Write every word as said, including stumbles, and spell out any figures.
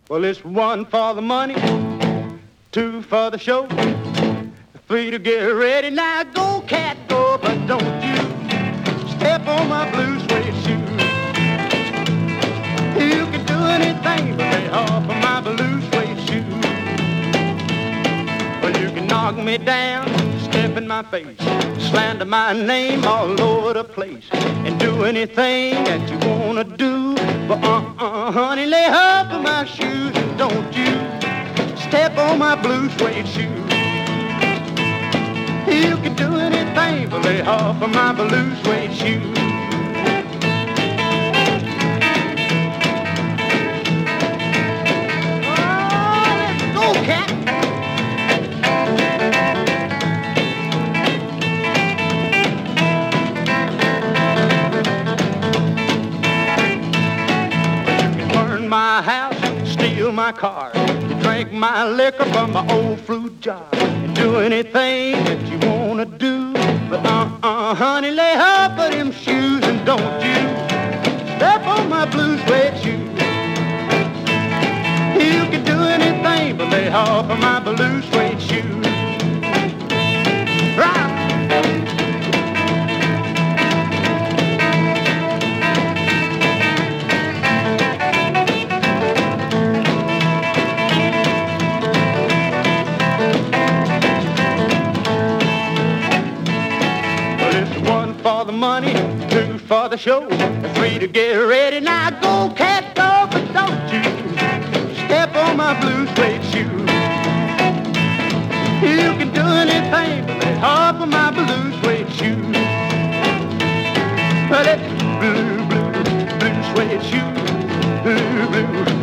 Well, it's one for the money, two for the show, three to get ready. Now go, cat, go, but don't you step on my blue suede shoe. You can do anything but lay off of my blue suede shoe. Well, you can knock me down, step in my face, slander my name all over the place, and do anything that you wanna do. But uh-uh, honey, lay off of my shoes and don't you step on my blue suede shoe. You can do anything but lay off of my blue suede shoe. Oh, let's go, cat. My house, steal my car, you drink my liquor from my old fruit jar, you do anything that you wanna do. But uh-uh, honey, lay off of them shoes and don't you step on my blue suede shoe. You can do anything but lay off of my blue suede shoe. Right. For the money, two for the show, three to get ready. Now go, cat, go, but don't you step on my blue suede shoe. You can do anything but lay off of my blue suede shoe. Well, it's blue, blue, blue suede shoe, blue, blue.